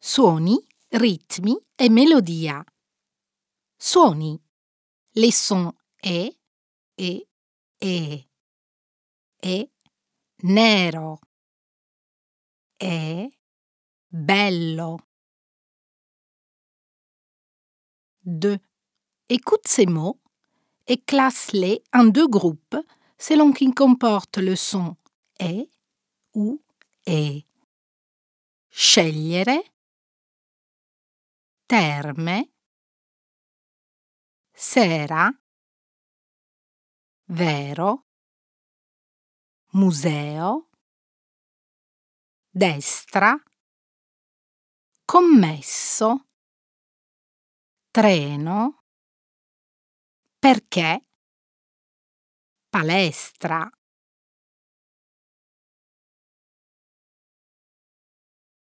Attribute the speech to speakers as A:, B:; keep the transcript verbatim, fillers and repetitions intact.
A: Suoni, ritmi e melodia. Suoni. Les sons E, E, E. E, nero. E, bello. deux. Écoute ces mots et classe-les en deux groupes selon qu'ils comportent le son E ou E. Scegliere, terme, sera, vero, museo, destra, commesso, treno, perché, palestra.